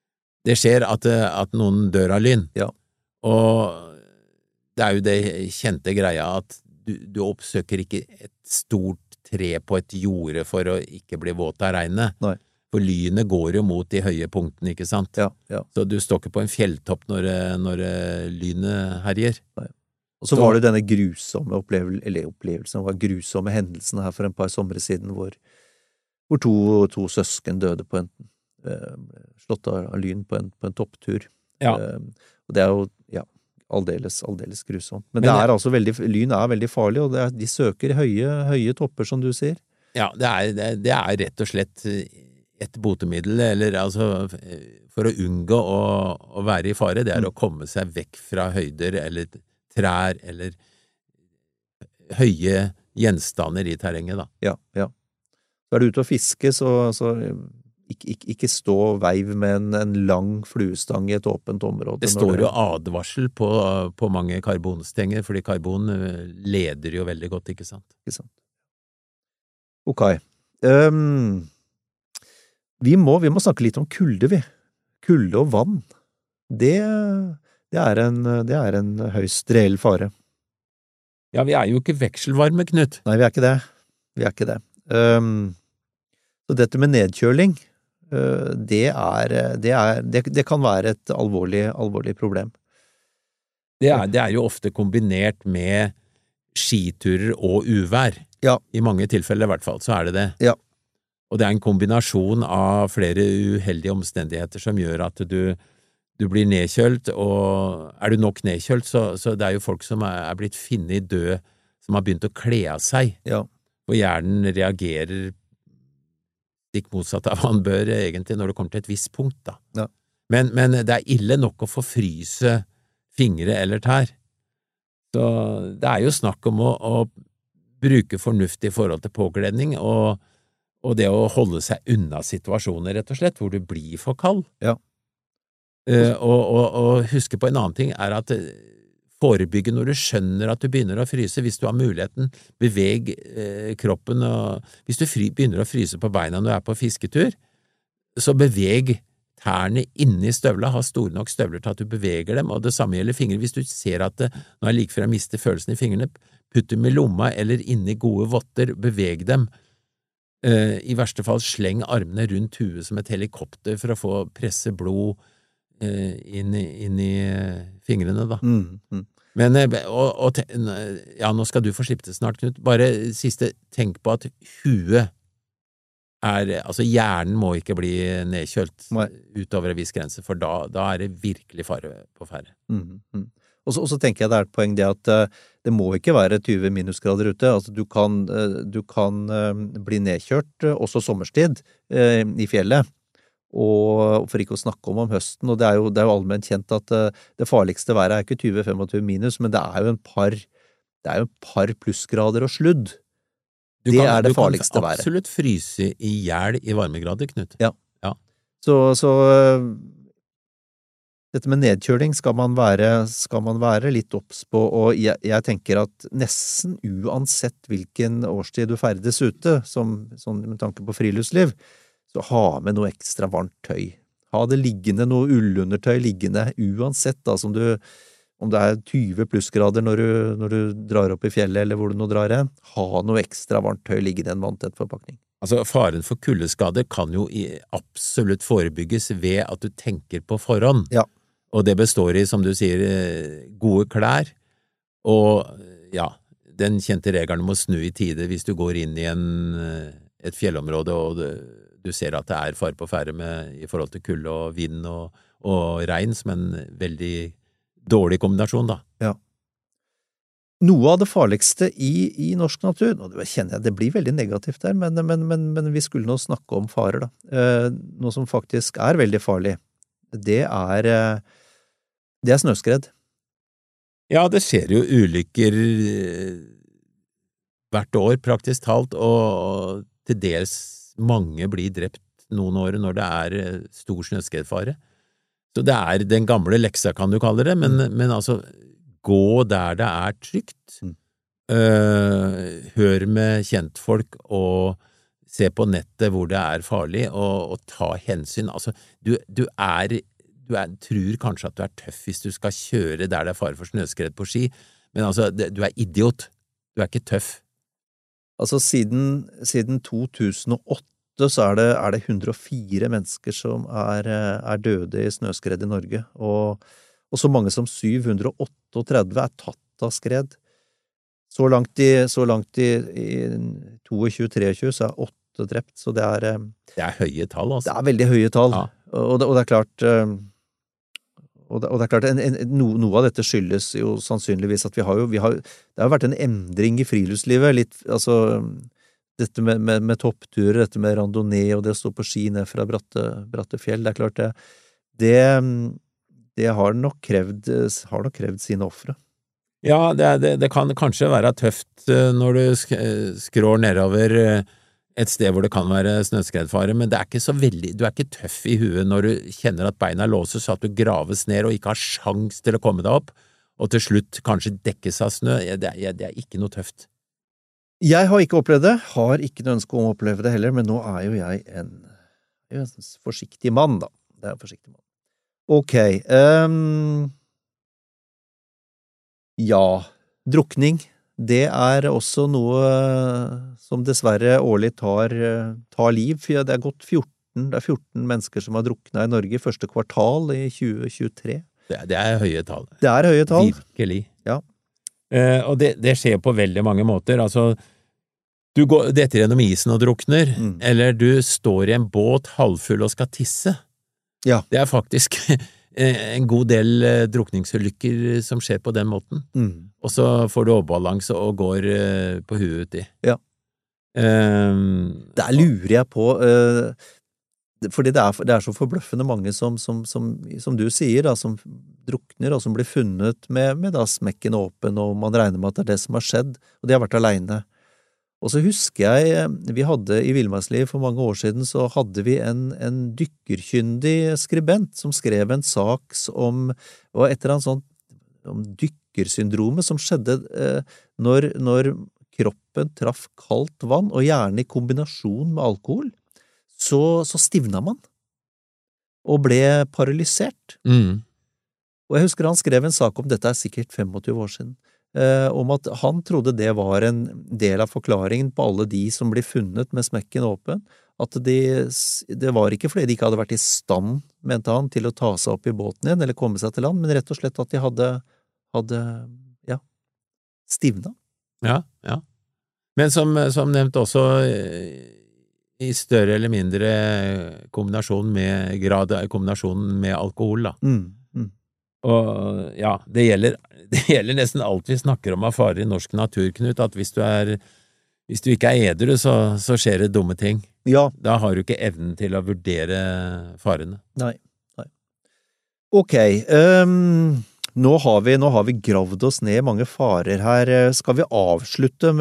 at noen dør av lyn. Ja. Og det jo det kjente greia at du oppsøker ikke et stort tre på et jorde for å ikke bli våt av regnet. Nei. For lynet går jo mot de høye punktene, ikke sant? Ja. Så du står ikke på en fjelltopp når lynet herjer. Nei. Og så var det denne grusomme opplevelsen, grusomme hendelsen her for en par somre siden, hvor to søsken døde på slått av lyn på en topptur. Ja. Og det jo, aldeles grusomt. Men det altså lyn veldig farlig, og de søker høye topper, som du sier. Ja, det rett og slett et botemiddel, eller altså for å unngå å være I fare, det å komme seg vekk fra høyder, eller trær, eller høye gjenstander I terrenget, da. Ja. Så du ute og fiske, så ikke stå og veiv med en lang fluestang I et åpent område. Det står jo advarsel på mange karbonstenger, fordi karbon leder jo veldig godt, ikke sant? Ikke sant. Ok. Vi må snakke litt om kulde, vi. Kulde og vann. Det en høyst reell fare. Ja, vi jo ikke vekselvarme, Knut. Nei, vi ikke det. Så dette med nedkjøling, det kan være et alvorlig problem. Det jo ofte kombinert med skiturer og uvær. Ja. I mange tilfeller I hvert fall, så det. Ja. Og det en kombinasjon av flere uheldige omstendigheter som gjør at du blir nedkjølt, og du nok nedkjølt, så det jo folk som blitt funnet død, som har begynt å kle av seg, ja. Og hjernen reagerer stikk motsatt av han bør egentlig når det kommer til et visst punkt, da. Ja. Men det ille nok å forfryse fingre eller tær. Så det jo snakk om å bruke fornuft I forhold til påkledning, og det å holde seg unna situasjoner, rett og slett, hvor du blir for kald. Ja. Og huske på en annen ting at forebygge når du skjønner at du begynner å fryse, hvis du har muligheten, beveg kroppen, og hvis du begynner å fryse på beina når du på fisketur, så beveg tærne inni støvla, ha store nok støvler til at du beveger dem, og det samme gjelder fingre. Hvis du ser at nå like før jeg mister følelsen I fingrene, putt dem I lomma eller inni gode votter, beveg dem. I verste fall sleng armene rundt huet som et helikopter for å få presse blod inn I fingrene, da. Men, nå skal du få slippe det snart, Knut. Bare siste, tenk på at huet altså hjernen må ikke bli nedkjølt utover en viss grense, for da det virkelig fare på ferde. Og så tenker jeg det et poeng det at det må ikke være 20 minusgrader ute, altså du kan bli nedkjørt også sommerstid I fjellet, og for ikke å snakke om høsten, og det jo allment kjent at det farligste været ikke 20-25 minus, men det jo et par plussgrader og sludd. Det det farligste været. Du kan absolutt fryse I hjel I varmegrader, Knut. Ja. Så dette med nedkjøling skal man være litt obs på, og jeg tenker at nesten uansett hvilken årstid du ferdes ute, sånn med tanke på friluftsliv, så ha med noe ekstra varmt tøy. Ha det liggende, noe ullundertøy liggende, uansett da, om det 20 plussgrader når du drar opp i fjellet, eller hvor du nå drar hen, ha noe ekstra varmt tøy liggende i en vanntett forpakning. Altså, faren for kuldeskader kan jo absolutt forebygges ved at du tenker på forhånd. Ja. Og det består i, som du sier, gode klær, og ja, den kjente regelen om å snu i tide hvis du går inn i et fjellområde, og du ser at det fare på ferde i forhold til kulde og vind og regn, som en veldig dårlig kombinasjon, da. Ja. Noe av det farligste i norsk natur, og det kjenner jeg, det blir veldig negativt der, men vi skulle nå snakke om farer, da. Noe som faktisk veldig farlig, det snøskred. Ja, det skjer jo ulykker hvert år, praktisk talt, og til dels mange blir drept noen år når det stor snøskredfare. Så det den gamle leksa, kan du kalle det, men altså, gå der det trygt, hør med kjentfolk og se på nettet hvor det farlig, og ta hensyn. Altså, du tror kanskje at du tøff hvis du skal kjøre der det fare for snøskred på ski, men altså, du idiot. Du ikke tøff. Altså, siden 2008 så det 104 mennesker som døde i snøskred i Norge, og så mange som 738 tatt av skred. Så langt i 22-23 så 8 drept, så det høye tall, altså. Det veldig høye tall, ja. Og det klart, noe av dette skyldes jo sannsynligvis at det har vært en endring i friluftslivet, litt, altså dette med toppturer, dette med randonee og det å stå på ski ned fra bratte fjell, det klart det har nok krevd sine ofre. Ja, det kan kanskje være tøft når du skrår nedover et sted hvor det kan være snøskredfare, men det ikke så veldig, du ikke tøff i huet når du kjenner at beina låses så at du graves ned og ikke har sjans til å komme deg opp, og til slutt kanskje dekkes av snø. Det ikke noe tøft. Jeg har ikke opplevd det, har ikke noe ønske om å oppleve det heller, men nå jo jeg en forsiktig mann, da. Det en forsiktig mann. Ok, ja, drukning, det også noe som dessverre årlig tar liv. Det gått 14 mennesker som har druknet i Norge i første kvartal i 2023. Det høye tall. Det høye tall. Virkelig. Ja. Og det skjer på veldig mange måter. Altså, du går detter gjennom isen og drukner, eller du står i en båt halvfull og skal tisse. Ja. Det faktisk en god del drukningsulykker som skjer på den måten. Og så får du overbalanse og går på huet uti. Ja. Der lurer jeg på, fordi det så forbløffende mange som du sier, da, som drukner og som blir funnet med da smekken åpen, og man regner med at det det som har skjedd, og de har vært alene. Og så husker jeg, vi hadde i Villmarksliv for mange år siden, så hadde vi en dykkerkyndig skribent som skrev en sak om et eller annet sånt, om dykkersyndromet som skjedde når kroppen traff kaldt vann, og gjerne i kombinasjon med alkohol, så stivna man, og ble paralysert. Og jeg husker han skrev en sak om, dette sikkert 25 år siden, om at han trodde det var en del av forklaringen på alle de som blir funnet med smekken åpen, at det var ikke fordi de ikke hadde vært i stand, mente han, til å ta seg opp i båten igjen, eller komme seg til land, men rett og slett at de hadde stivna. Ja. Men som nevnt også, i større eller mindre kombinasjon med alkohol, da. Og ja, det gjelder nesten alt vi snakker om av farer i norsk natur, Knut, at hvis du ikke edru, så skjer det dumme ting. Ja. Da har du ikke evnen til å vurdere farene. Nei. Ok, nå har vi gravd oss ned i mange farer her. Skal vi avslutte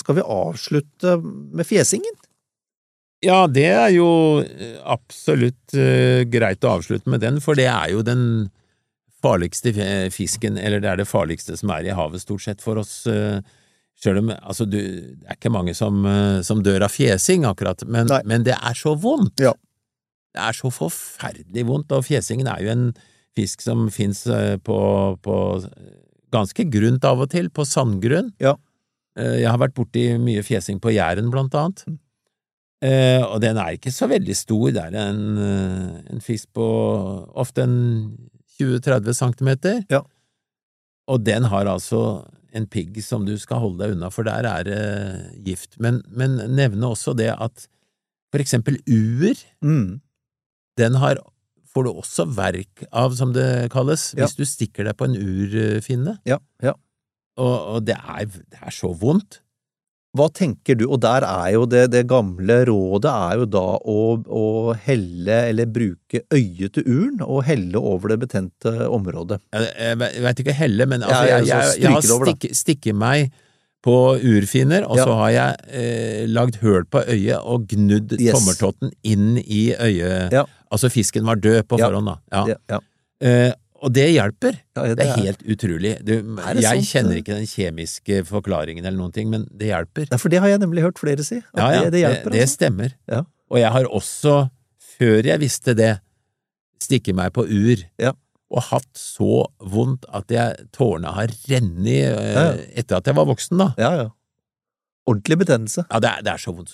med fjesingen? Ja, det jo absolutt greit å avslutte med den, for det jo den farligste fisken, eller det farligste som i havet stort sett for oss, selv om, altså, det ikke mange som dør av fjesing akkurat, men det så vondt. Ja. Det så forferdelig vondt, og fjesingen jo en fisk som finnes på ganske grunt av og til, på sandgrunn. Ja. Jeg har vært borti mye fjesing på Jæren, blant annet. Og den er ikke så veldig stor. Det er en fisk på ofte en 20-30 centimeter. Ja. Og den har altså en pigg som du skal holde deg unna, for der er det gift. Men nevne også det at for eksempel uer, den får du også verk av, som det kalles, hvis du stikker deg på en urfinne. Ja, ja. Og det er så vondt. Hva tenker du? Og der er jo det gamle rådet er jo da å helle eller bruke øyet til uren og helle over det betente området. Jeg vet ikke helle, men altså, jeg har stikket meg på urfinner, og så har jeg lagd høl på øyet og gnudd tommeltotten inn i øyet. Ja. Altså fisken var død på forhånd da. Ja. Og det hjelper. Det er helt utrolig. Jeg kjenner ikke den kjemiske forklaringen eller noen ting, men det hjelper. For det har jeg nemlig hørt flere si. Det hjelper. Det stemmer. Ja. Og jeg har også, før jeg visste det, stikket meg på ur, og hatt så vondt at tårene har rennet etter at jeg var voksen da. Ja. Ordentlig betennelse. Ja, det er så vondt.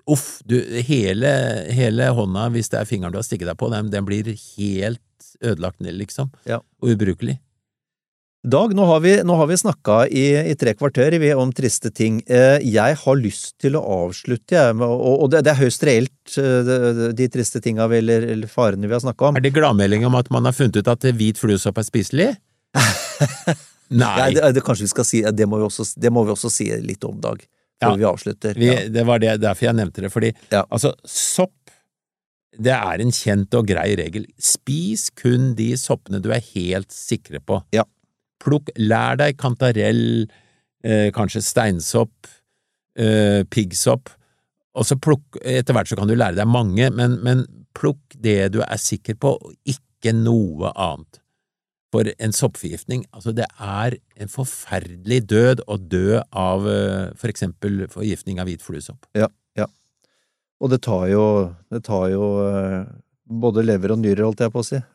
Hele hånda, hvis det er fingeren du har stikket deg på, den blir helt ødelagt ned, liksom. Ja. Og ubrukelig. Dag, nå har vi snakket i 3 kvarter om triste ting. Jeg har lyst til å avslutte, og det er høyst reelt, de triste tingene eller farene vi har snakket om. Er det gladmelding om at man har funnet ut at hvit fluesopp er spiselig? Nei. Kanskje vi skal si, det må vi også si litt om, Dag, før vi avslutter. Det var derfor jeg nevnte det, fordi altså, sopp, det er en kjent og grei regel. Spis kun de soppene du er helt sikre på. Ja. Lær deg kantarell, kanskje steinsopp, piggsopp, og så etter hvert så kan du lære deg mange, men plukk det du er sikker på, og ikke noe annet. For en soppforgiftning, altså det er en forferdelig død å dø av for eksempel forgiftning av hvit fluesopp. Ja. Og det tar jo både lever og nyrer, holdt jeg på å si.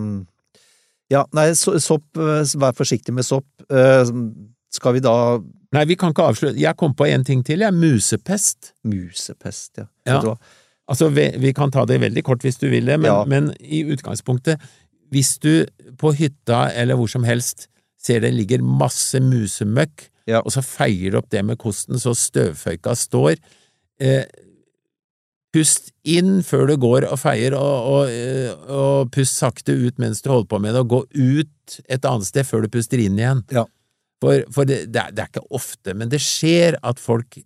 Sopp, vær forsiktig med sopp. Skal vi da... Nei, vi kan ikke avslutte. Jeg kom på en ting til, musepest. Musepest, ja. Altså, vi kan ta det veldig kort hvis du vil det, men i utgangspunktet, hvis du på hytta eller hvor som helst ser det ligger masse musemøkk, og så feier du opp det med kosten så støvføyka står, pust inn før du går og feier, og pust sakte ut mens du holder på med det, og gå ut et annet sted før du puster inn igjen. Ja. For det er ikke ofte, men det skjer at folk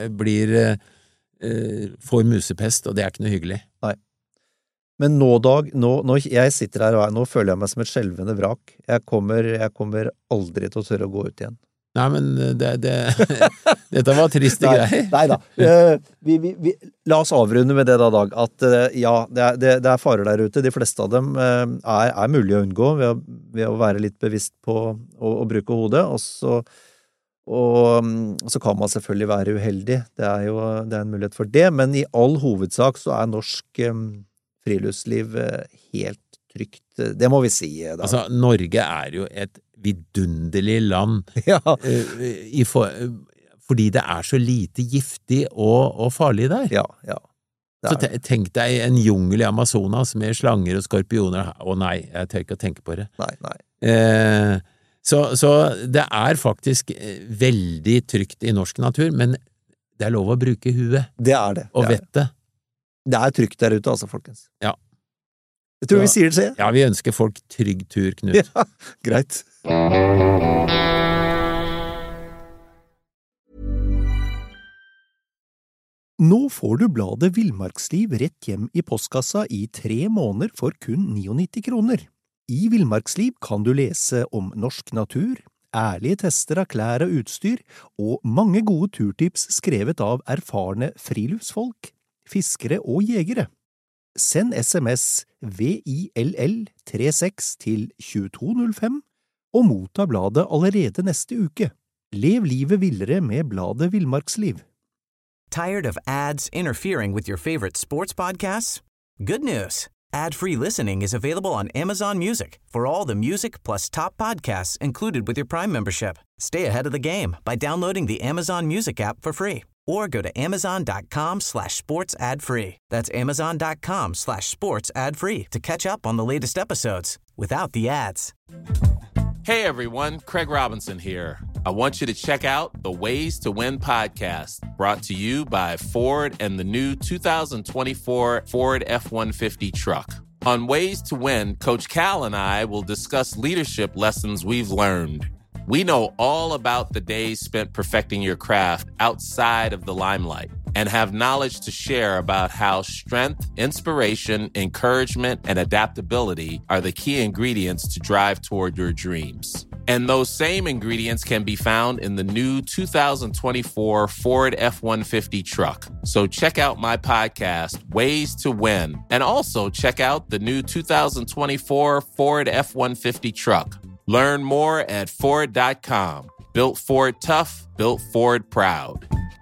får musepest, og det er ikke noe hyggelig. Nei. Men nå, Dag, når jeg sitter her, nå føler jeg meg som et skjelvende vrak. Jeg kommer aldri til å tørre å gå ut igjen. Nei, men dette var triste greier. Neida. La oss avrunde med det da, Dag, at det er farer der ute. De fleste av dem er mulig å unngå ved å være litt bevisst på å bruke hodet, og så kan man selvfølgelig være uheldig. Det er en mulighet for det, men i all hovedsak så er norsk friluftsliv helt trygt. Det må vi si. Da. Altså, Norge er jo et vidunderlig land, fordi det er så lite giftig og farlig der. Ja. Så tenk deg en jungel i Amazonas med slanger og skorpioner. Nei, jeg tør ikke å tenke på det. Nei. Så det er faktisk veldig trygt i norsk natur, men det er lov å bruke huet. Det er det. Og vettet. Det er trygt der ute, altså, folkens. Ja. Jeg tror vi sier det, sier. Ja, vi ønsker folk trygg tur, Knut. Ja, greit. Nå får du bladet Villmarksliv rett hjem i postkassa i 3 måneder for kun 99 kroner. I Villmarksliv kan du lese om norsk natur, ærlige tester av klær og utstyr, og mange gode turtips skrevet av erfarne friluftsfolk, fiskere og jegere. Send SMS VILL36 til 2205 og motta bladet allerede neste uke. Lev livet villere med bladet Villmarksliv. Tired of ads interfering with your favorite sports podcasts? Good news. Ad-free listening is available on Amazon Music for all the music plus top podcasts included with your Prime membership. Stay ahead of the game by downloading the Amazon Music app for free or go to amazon.com/sports ad free. That's amazon.com/sports ad free to catch up on the latest episodes without the ads. Hey everyone, Craig Robinson here. I want you to check out the Ways to Win podcast, brought to you by Ford and the new 2024 Ford F-150 truck. On Ways to Win, Coach Cal and I will discuss leadership lessons we've learned. We know all about the days spent perfecting your craft outside of the limelight and have knowledge to share about how strength, inspiration, encouragement, and adaptability are the key ingredients to drive toward your dreams. And those same ingredients can be found in the new 2024 Ford F-150 truck. So check out my podcast, Ways to Win, and also check out the new 2024 Ford F-150 truck. Learn more at Ford.com. Built Ford tough, built Ford proud.